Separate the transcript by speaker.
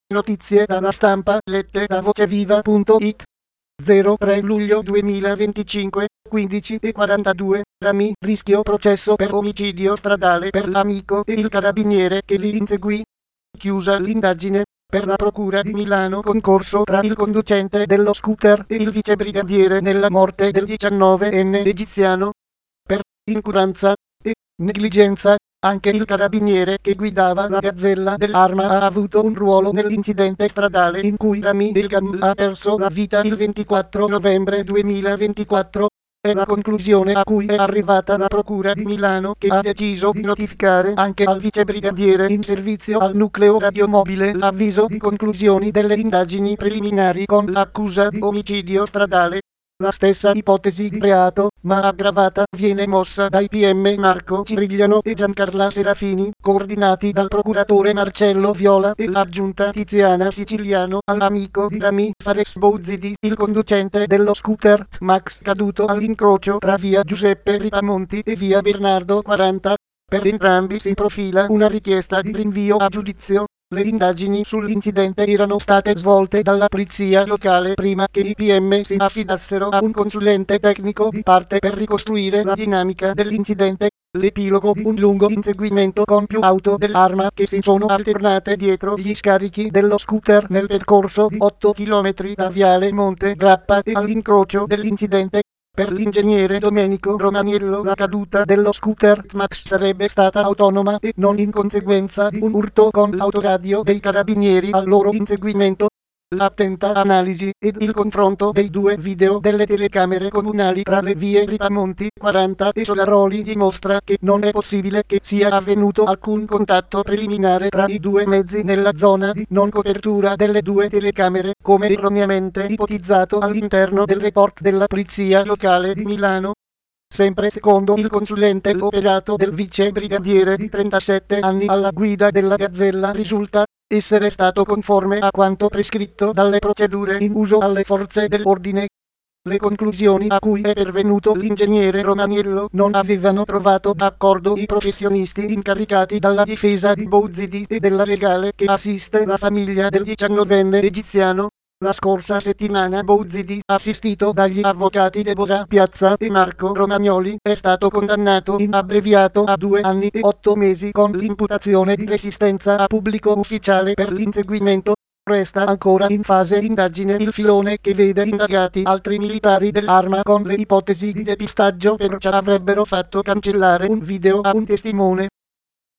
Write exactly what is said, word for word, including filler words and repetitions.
Speaker 1: Notizie dalla stampa lette da voceviva punto it. zero tre luglio duemilaventicinque, quindici e quarantadue, Rami, rischio processo per omicidio stradale per l'amico e il carabiniere che li inseguì. Chiusa l'indagine. Per la procura di Milano concorso tra il conducente dello scooter e il vicebrigadiere nella morte del diciannovenne egiziano. Per incuranza e negligenza, anche il carabiniere che guidava la Gazzella dell'Arma ha avuto un ruolo nell'incidente stradale in cui Rami Delgado ha perso la vita il ventiquattro novembre duemilaventiquattro. È la conclusione a cui è arrivata la Procura di Milano, che ha deciso di notificare anche al vicebrigadiere in servizio al nucleo radiomobile l'avviso di conclusioni delle indagini preliminari con l'accusa di omicidio stradale. La stessa ipotesi di reato, ma aggravata, viene mossa dai P M Marco Cirigliano e Giancarla Serafini, coordinati dal procuratore Marcello Viola e l'aggiunta Tiziana Siciliano, all'amico di Rami Fares Bouzidi, il conducente dello scooter Max, caduto all'incrocio tra via Giuseppe Ripamonti e via Bernardo quaranta. Per entrambi si profila una richiesta di rinvio a giudizio. Le indagini sull'incidente erano state svolte dalla polizia locale prima che i P M si affidassero a un consulente tecnico di parte per ricostruire la dinamica dell'incidente. L'epilogo di un lungo inseguimento con più auto dell'Arma che si sono alternate dietro gli scarichi dello scooter nel percorso di otto chilometri da Viale Monte Grappa e all'incrocio dell'incidente. Per l'ingegnere Domenico Romaniello la caduta dello scooter Max sarebbe stata autonoma e non in conseguenza di un urto con l'autoradio dei carabinieri al loro inseguimento. L'attenta analisi ed il confronto dei due video delle telecamere comunali tra le vie Ripamonti quaranta e Solaroli dimostra che non è possibile che sia avvenuto alcun contatto preliminare tra i due mezzi nella zona di non copertura delle due telecamere, come erroneamente ipotizzato all'interno del report della polizia locale di Milano. Sempre secondo il consulente, l'operato del vice brigadiere di trentasette anni alla guida della Gazzella risulta essere stato conforme a quanto prescritto dalle procedure in uso alle forze dell'ordine. Le conclusioni a cui è pervenuto l'ingegnere Romaniello non avevano trovato d'accordo i professionisti incaricati dalla difesa di Bouzidi e della legale che assiste la famiglia del diciannovenne egiziano. La scorsa settimana Bouzidi, assistito dagli avvocati Deborah Piazza e Marco Romagnoli, è stato condannato in abbreviato a due anni e otto mesi con l'imputazione di resistenza a pubblico ufficiale per l'inseguimento. Resta ancora in fase indagine il filone che vede indagati altri militari dell'Arma con le ipotesi di depistaggio, perciò avrebbero fatto cancellare un video a un testimone.